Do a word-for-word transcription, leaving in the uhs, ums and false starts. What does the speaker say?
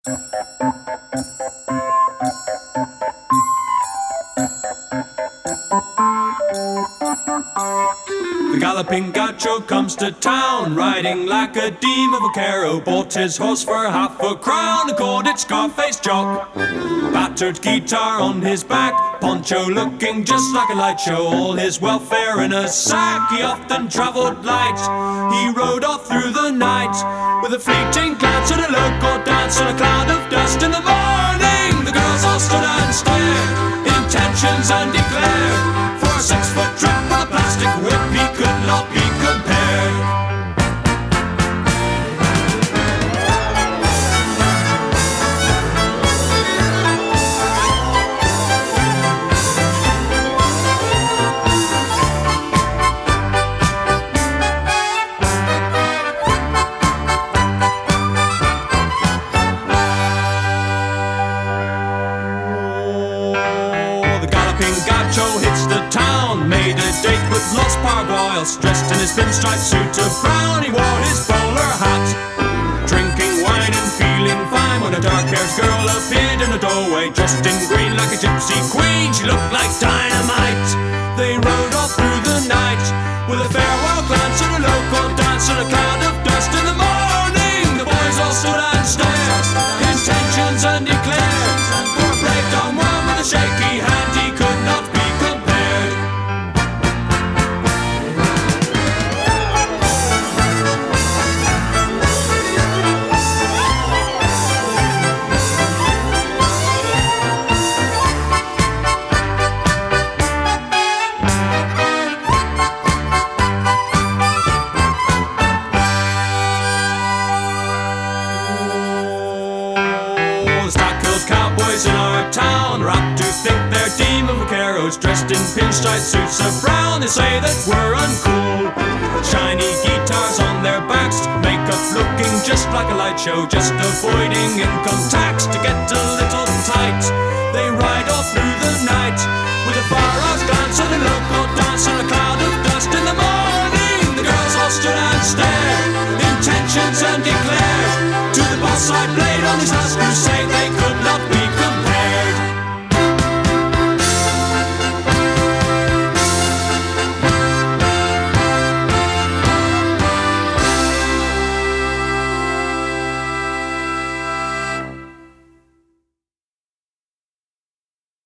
The galloping gaucho comes to town, riding like a demon vaquero. Bought his horse for half a crown and called it Scarface Jock. Battered guitar on his back, poncho looking just like a light show. All his welfare in a sack, he often travelled light. He rode off through the night with a fleeting glance at a local dance and a cloud of dust in the morning. The girls all stood and stared, intentions undeclared. For a six-foot trip with a plastic whip, he could not be compared. Gaucho hits the town, made a date with Los Pargoyles. Dressed in his pinstripe suit of brown, he wore his bowler hat. Drinking wine and feeling fine when a dark-haired girl appeared in the doorway, dressed in green like a gypsy queen. She looked like dynamite. They rode off through the night with a farewell glance at a local dance and a cloud of dust in the morning. The boys all stood and stared, intentions undeclared. For a breakdown one with a shaky hand, he could not be compared. The stock-hilled cowboys in our town are apt to think they're demon vaqueros, dressed in pinstripe suits of brown. They say that we're uncool. Shiny guitars on their backs, makeup looking just like a light show, just avoiding income tax to get a little tight. They ride all through the night with a far-off glance at a local dance and a cloud of